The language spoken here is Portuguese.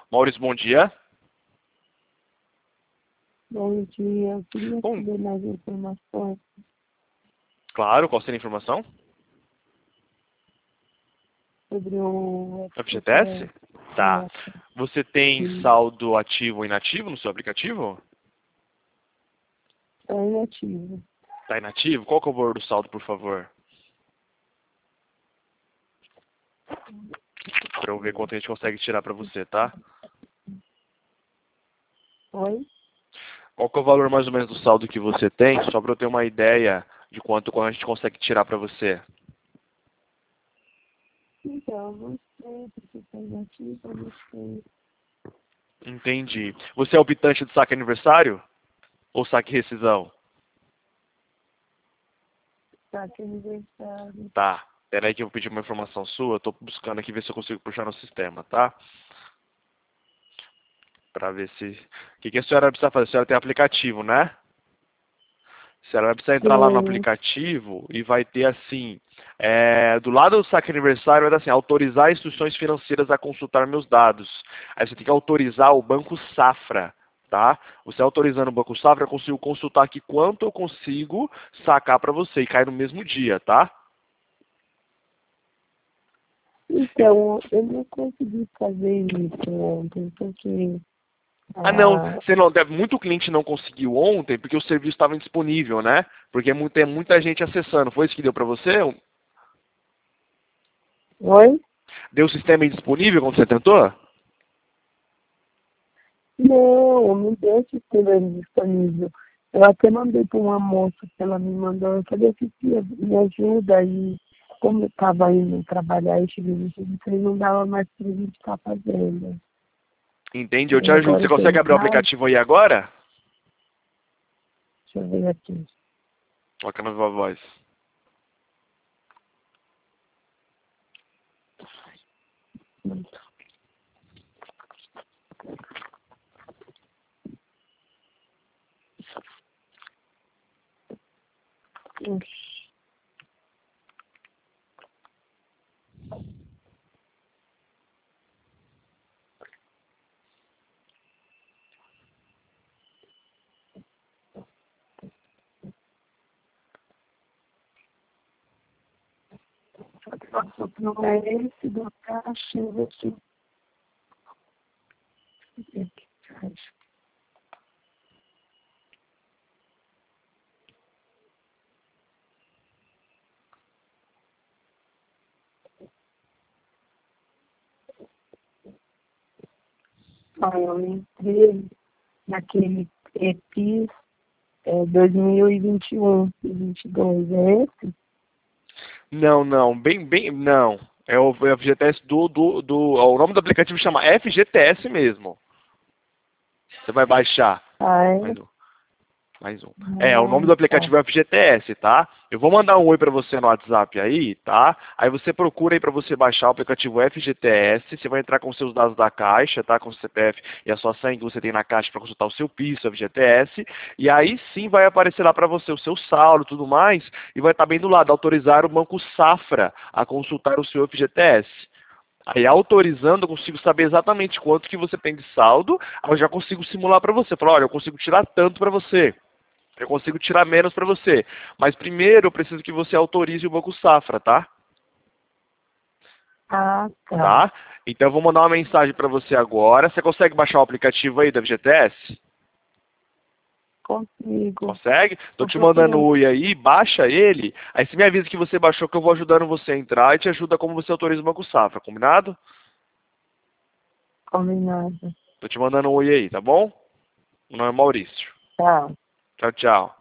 Maurício, bom dia. Bom dia, eu queria Bom, saber mais informações claro, qual seria a informação? sobre o FGTS? FGTS. Tá. Você tem Que saldo ativo ou inativo no seu aplicativo? é inativo. Tá inativo? Qual que é o valor do saldo, por favor? Pra eu ver quanto a gente consegue tirar pra você, tá? Oi? Qual que é o valor mais ou menos do saldo que você tem? Só pra eu ter uma ideia de quanto a gente consegue tirar pra você. Então, não sei porque está inativo, eu não sei. Entendi. Você é optante do saque aniversário? Ou saque rescisão? Tá que aniversário. Tá. Pera aí que eu vou pedir uma informação sua. Eu tô buscando aqui ver se eu consigo puxar no sistema, tá? Pra ver se... O que a senhora vai precisar fazer? A senhora tem aplicativo, né? A senhora vai precisar entrar lá no Tem. aplicativo e vai ter assim... do lado do saque aniversário vai dar assim, autorizar instituições financeiras a consultar meus dados. Aí você tem que autorizar o Banco Safra, tá? Você autorizando o Banco Safra, eu consigo consultar aqui quanto eu consigo sacar pra você e cai no mesmo dia, tá? Então, eu não consegui fazer isso ontem, porque Ah, não, a... você não, deve, muito cliente não conseguiu ontem porque o serviço estava indisponível, né? Porque tem muita gente acessando. Foi isso que deu pra você? Oi? Deu o sistema indisponível quando você tentou? Não deu sistema disponível. Eu até mandei para uma moça que ela me mandou, eu falei assim, "Tia, me ajuda aí. Como eu estava indo trabalhar, eu cheguei no serviço e não dava mais para a gente estar fazendo. Entende? Eu te Aí ajudo. agora Você eu estou em consegue abrir o casa, aplicativo aí agora? deixa eu ver aqui. Coloca na sua voz. Nossa, não é esse do caixa, eu vou te ver aqui, caixa. Aí eu entrei naquele EPIS 2021 e 22, é esse? Não, não. Não. É o FGTS o nome do aplicativo chama FGTS mesmo. Você vai baixar. Ah, Mais é? um. Mais um. O nome Ah, do tá. aplicativo é FGTS, tá? Eu vou mandar um oi pra você no WhatsApp aí, tá? Aí você procura aí pra você baixar o aplicativo FGTS. Você vai entrar com os seus dados da Caixa, tá? Com o CPF e a sua senha que você tem na Caixa pra consultar o seu PIS, o FGTS. E aí sim vai aparecer lá pra você o seu saldo e tudo mais. E vai estar bem do lado, autorizar o Banco Safra a consultar o seu FGTS. Aí autorizando, eu consigo saber exatamente quanto que você tem de saldo. Aí eu já consigo simular pra você. Falar, olha, eu consigo tirar tanto pra você. Eu consigo tirar menos para você. Mas primeiro eu preciso que você autorize o Banco Safra, tá? Ah, tá. Tá? Então eu vou mandar uma mensagem para você agora. Você consegue baixar o aplicativo aí da FGTS? Consigo. Consegue? Tô Tô te mandando um procurando. oi aí, baixa ele. Aí você me avisa que você baixou que eu vou ajudando você a entrar e te ajuda como você autoriza o Banco Safra, combinado? Combinado. Tô te mandando um oi aí, tá bom? Meu nome é Maurício. Tá. Tchau, tchau.